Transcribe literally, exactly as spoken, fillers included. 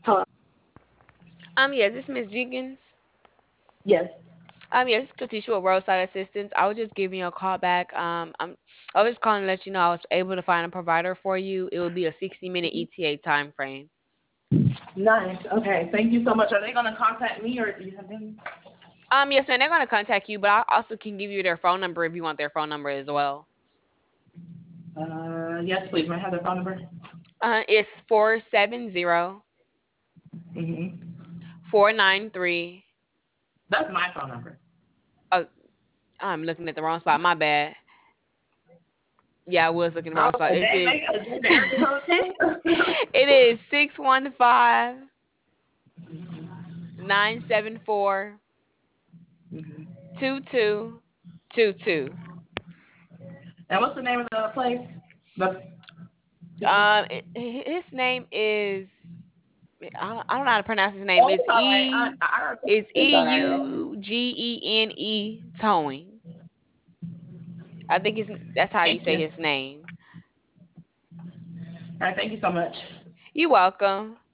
Um, yes, this is Miss Jenkins. Yes. Um, yes, this is Katisha with Roadside Assistance. I was just giving you a call back. Um, I'm, I was calling to let you know I was able to find a provider for you. It would be a sixty minute E T A time frame. Nice. Okay. Thank you so much. Are they gonna contact me or do you have them? Um, yes, man, they're gonna contact you, but I also can give you their phone number if you want their phone number as well. Uh, yes, please. May I have their phone number? Uh, it's four seven zero Mm-hmm. four nine three. That's my phone number. Oh, I'm looking at the wrong spot. My bad. Yeah, I was looking at the I wrong was spot. like, It dang, is. they got the area code too. It is six one five nine seven four two two two two. And what's the name of the place? The Um, it- his name is I don't, I don't know how to pronounce his name. Oh, It's it's all right. I, E. I, It's it's E all right. U G E N E Towing. I think it's that's how you Thank say you. his name. All right. Thank you so much. You're welcome.